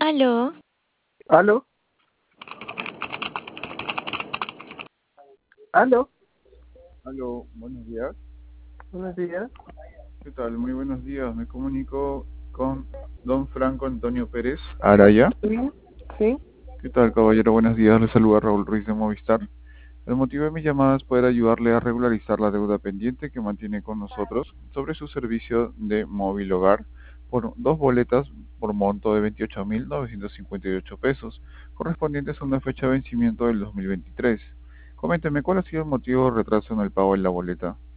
Aló, ¿Aló? ¿Aló? Aló, buenos días. Buenos días. ¿Qué tal? Muy buenos días. Me comunico con don Franco Antonio Pérez Araya. Sí, sí. ¿Qué tal, caballero? Buenos días. Le saluda Raúl Ruiz de Movistar. El motivo de mi llamada es poder ayudarle a regularizar la deuda pendiente que mantiene con nosotros sobre su servicio de móvil hogar por dos boletas por monto de 28.958 pesos, correspondientes a una fecha de vencimiento del 2023. Coménteme, ¿cuál ha sido el motivo de retraso en el pago de la boleta?